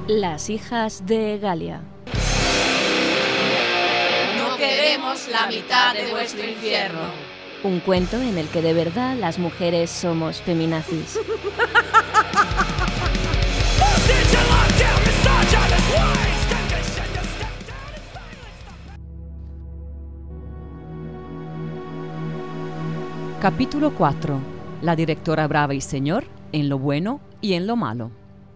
Las hijas de Galia. No queremos la mitad de vuestro infierno. Un cuento en el que de verdad las mujeres somos feminazis. Capítulo 4. La directora brava y señor en lo bueno y en lo malo.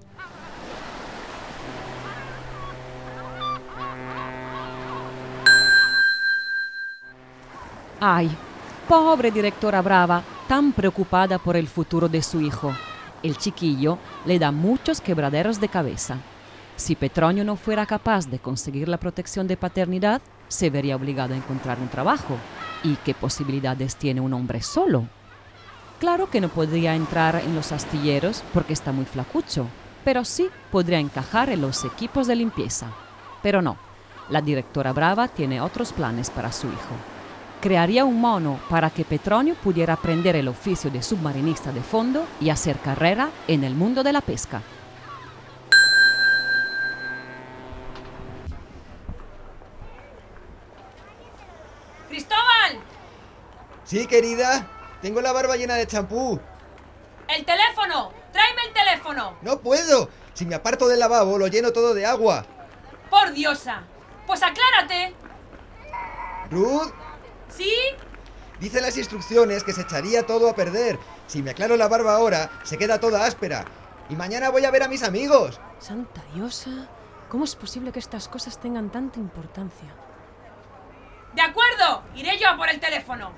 Ay, pobre directora brava, tan preocupada por el futuro de su hijo. El chiquillo le da muchos quebraderos de cabeza. Si Petronio no fuera capaz de conseguir la protección de paternidad, se vería obligado a encontrar un trabajo. ¿Y qué posibilidades tiene un hombre solo? Claro que no podría entrar en los astilleros porque está muy flacucho, pero sí podría encajar en los equipos de limpieza. Pero no, la directora brava tiene otros planes para su hijo. Crearía un mono para que Petronio pudiera aprender el oficio de submarinista de fondo y hacer carrera en el mundo de la pesca. ¡Cristóbal! Sí, querida. Tengo la barba llena de champú. ¡El teléfono! ¡Tráeme el teléfono! ¡No puedo! Si me aparto del lavabo, lo lleno todo de agua. ¡Por diosa! ¡Pues aclárate! ¿Ruth? ¿Sí? Dice las instrucciones que se echaría todo a perder. Si me aclaro la barba ahora, se queda toda áspera. Y mañana voy a ver a mis amigos. Santa diosa, ¿cómo es posible que estas cosas tengan tanta importancia? ¡De acuerdo! Iré yo a por el teléfono.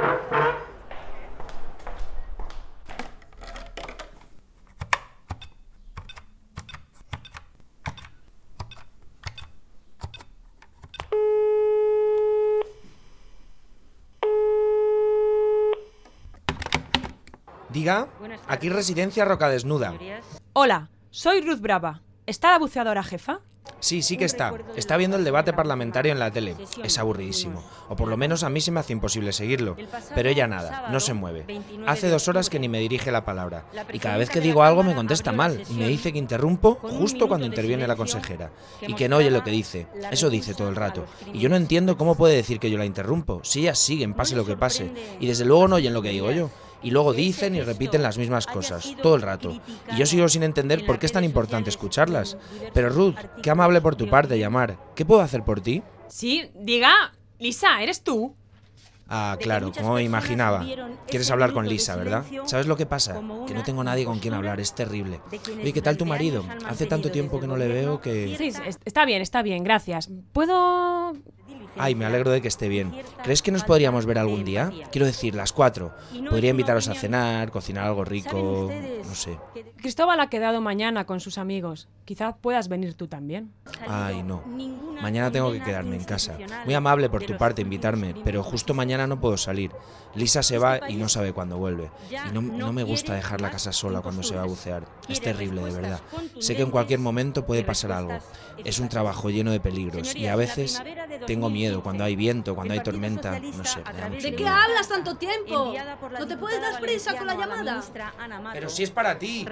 Diga, aquí Residencia Rocadesnuda. Hola, soy Ruth Brava. ¿Está la buceadora jefa? Sí que está. Está viendo el debate parlamentario en la tele. Es aburridísimo. O por lo menos a mí se me hace imposible seguirlo. Pero ella nada, no se mueve. Hace 2 horas que ni me dirige la palabra. Y cada vez que digo algo me contesta mal. Y me dice que interrumpo justo cuando interviene la consejera. Y que no oye lo que dice. Eso dice todo el rato. Y yo no entiendo cómo puede decir que yo la interrumpo. Si ellas siguen, pase lo que pase. Y desde luego no oyen lo que digo yo. Y luego dicen y repiten las mismas cosas, todo el rato. Y yo sigo sin entender por qué es tan importante escucharlas. Pero Ruth, qué amable por tu parte llamar. ¿Qué puedo hacer por ti? Sí, diga, Lisa, ¿eres tú? Ah, claro, como me imaginaba. Quieres hablar con Lisa, ¿verdad? ¿Sabes lo que pasa? Que no tengo nadie con quien hablar, es terrible. Oye, ¿qué tal tu marido? Hace tanto tiempo que no le veo que... Sí, está bien, gracias. ¿Puedo...? Ay, me alegro de que esté bien. ¿Crees que nos podríamos ver algún día? Quiero decir, las 4. Podría invitaros a cenar, cocinar algo rico... no sé. Cristóbal ha quedado mañana con sus amigos. Quizás puedas venir tú también. Ay, no. Mañana tengo que quedarme en casa. Muy amable por tu parte invitarme, pero justo mañana no puedo salir. Lisa se va y no sabe cuándo vuelve. Y no me gusta dejar la casa sola cuando se va a bucear. Es terrible, de verdad. Sé que en cualquier momento puede pasar algo. Es un trabajo lleno de peligros y a veces tengo miedo cuando hay viento, cuando hay tormenta. No sé, me da mucho ¿De qué miedo. hablas tanto tiempo? ¿No te puedes dar prisa con la llamada? Pero si es para ti.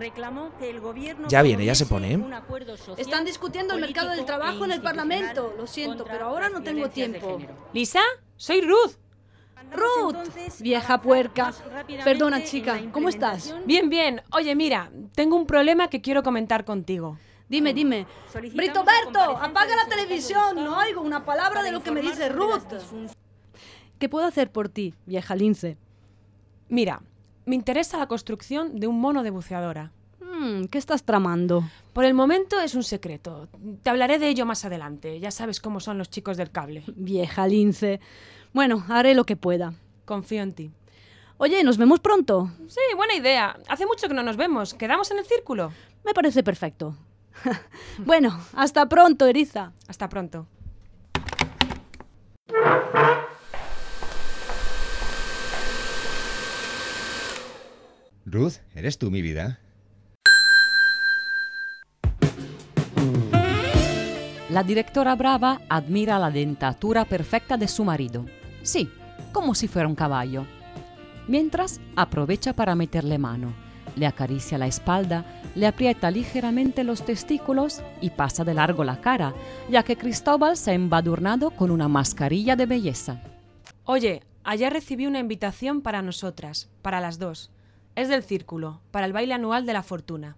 Ya viene, ya se pone, ¿eh? Están discutiendo el mercado del trabajo en el Parlamento. Lo siento, pero ahora no tengo tiempo. Lisa, soy Ruth. Ruth, vieja puerca. Perdona, chica, ¿cómo estás? Bien. Oye, mira, tengo un problema que quiero comentar contigo. Dime. Britoberto, apaga la televisión. No oigo una palabra de lo que me dice Ruth. ¿Qué puedo hacer por ti, vieja lince? Mira, me interesa la construcción de un mono de buceadora. ¿Qué estás tramando? Por el momento es un secreto. Te hablaré de ello más adelante. Ya sabes cómo son los chicos del cable. Vieja lince. Bueno, haré lo que pueda. Confío en ti. Oye, ¿nos vemos pronto? Sí, buena idea. Hace mucho que no nos vemos. ¿Quedamos en el círculo? Me parece perfecto. Bueno, hasta pronto, Eriza. Hasta pronto. Ruth, ¿eres tú, mi vida? La directora brava admira la dentatura perfecta de su marido. Sí, como si fuera un caballo. Mientras, aprovecha para meterle mano. le acaricia la espalda, le aprieta ligeramente los testículos y pasa de largo la cara, ya que Cristóbal se ha embadurnado con una mascarilla de belleza. Oye, ayer recibí una invitación para nosotras, para las dos. Es del Círculo, para el baile anual de la Fortuna.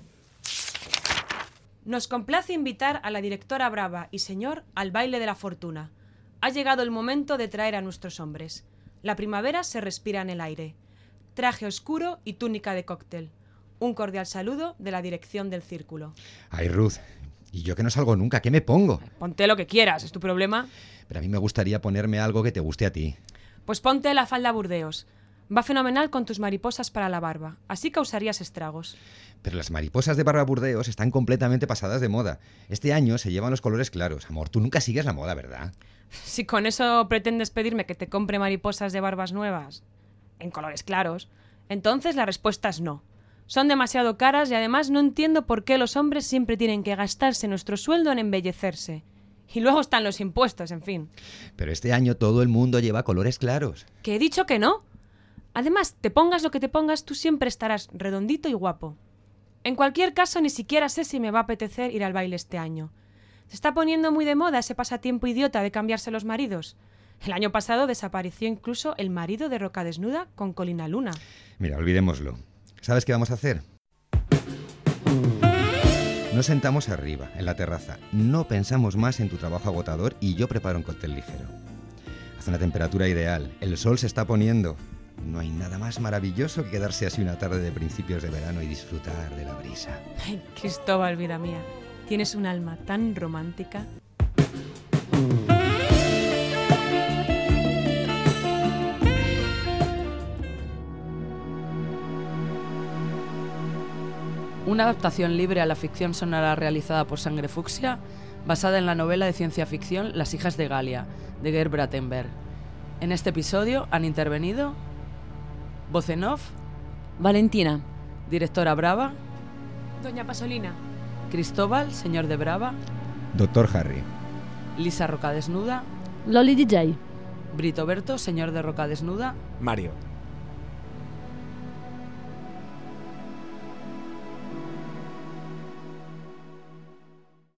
Nos complace invitar a la directora Brava y señor al baile de la Fortuna. Ha llegado el momento de traer a nuestros hombres. La primavera se respira en el aire. Traje oscuro y túnica de cóctel. Un cordial saludo de la dirección del Círculo. Ay, Ruth, y yo que no salgo nunca, ¿qué me pongo? Ponte lo que quieras, ¿es tu problema? Pero a mí me gustaría ponerme algo que te guste a ti. Pues ponte la falda Burdeos. Va fenomenal con tus mariposas para la barba. Así causarías estragos. Pero las mariposas de barba Burdeos están completamente pasadas de moda. Este año se llevan los colores claros. Amor, tú nunca sigues la moda, ¿verdad? Si con eso pretendes pedirme que te compre mariposas de barbas nuevas en colores claros, entonces la respuesta es no. Son demasiado caras y además no entiendo por qué los hombres siempre tienen que gastarse nuestro sueldo en embellecerse. Y luego están los impuestos, en fin. Pero este año todo el mundo lleva colores claros. ¿Que he dicho que no? Además, te pongas lo que te pongas, tú siempre estarás redondito y guapo. En cualquier caso, ni siquiera sé si me va a apetecer ir al baile este año. Se está poniendo muy de moda ese pasatiempo idiota de cambiarse los maridos. El año pasado desapareció incluso el marido de Rocadesnuda con Colina Luna. Mira, olvidémoslo. ¿Sabes qué vamos a hacer? Nos sentamos arriba, en la terraza. No pensamos más en tu trabajo agotador y yo preparo un cóctel ligero. Hace una temperatura ideal. El sol se está poniendo. No hay nada más maravilloso que quedarse así una tarde de principios de verano y disfrutar de la brisa. Ay, Cristóbal, vida mía, tienes un alma tan romántica. Una adaptación libre a la ficción sonora realizada por Sangre Fucsia, basada en la novela de ciencia ficción Las hijas de Galia, de Gerd Brattenberg. En este episodio han intervenido voz en off, Valentina, directora Brava, Doña Pasolina, Cristóbal, señor de Brava, Doctor Harry, Lisa Rocadesnuda, Loli DJ. Brito Berto, señor de Rocadesnuda, Mario.